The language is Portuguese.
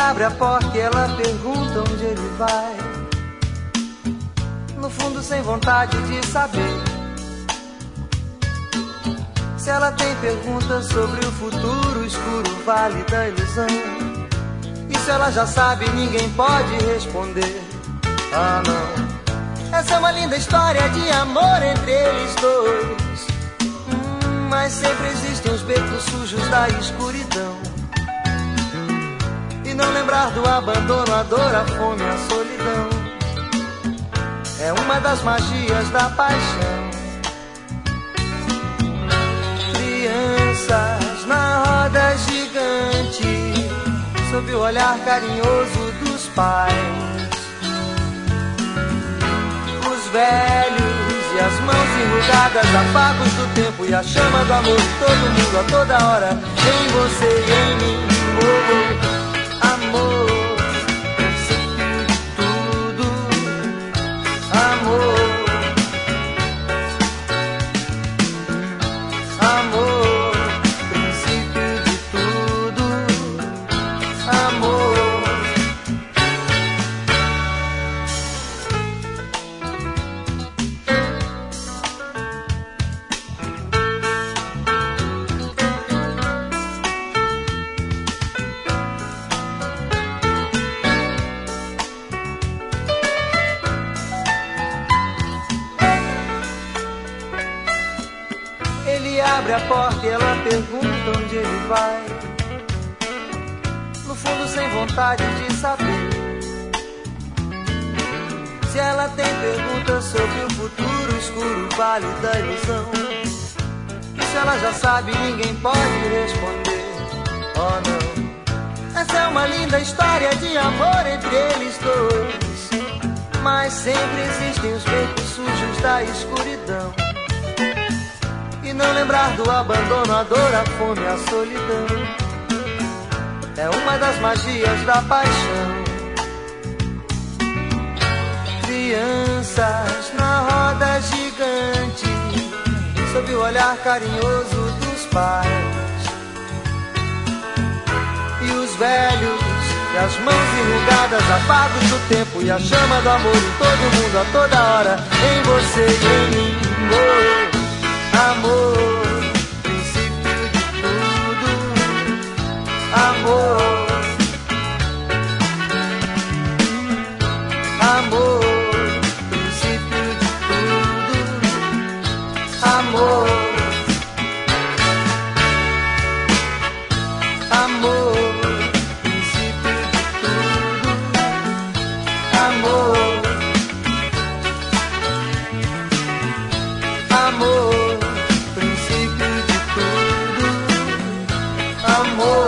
abre a porta e ela pergunta onde ele vai. No fundo sem vontade de saber. Se ela tem perguntas sobre o futuro, o escuro vale da ilusão. Isso ela já sabe, ninguém pode responder. Ah não, essa é uma linda história de amor entre eles dois. Mas sempre existem os becos sujos da escuridão. E não lembrar do abandono, a dor, a fome, a solidão é uma das magias da paixão. Crianças na roda gigante, sob o olhar carinhoso dos pais. Os velhos e as mãos enrugadas, afagos do tempo e a chama do amor de todo mundo a toda hora, em você e em mim. Oh, amor, princípio de tudo. Amor, amor, princípio de tudo. Amor. Ele abre a porta e ela pergunta onde ele vai. No fundo sem vontade de saber. Se ela tem perguntas sobre o futuro, o escuro vale da ilusão. Isso ela já sabe, ninguém pode responder. Oh não, essa é uma linda história de amor entre eles dois. Mas sempre existem os becos sujos da escuridão. E não lembrar do abandono, a dor, a fome, a solidão é uma das magias da paixão. Crianças na roda gigante, sob o olhar carinhoso dos pais. E os velhos e as mãos enrugadas, afagos do tempo e a chama do amor em todo mundo a toda hora, em você e em mim. Oh, amor, princípio de tudo. Amor, amor, princípio de tudo. Amor, amor, princípio de tudo. Amor, amor, princípio de tudo. Amor.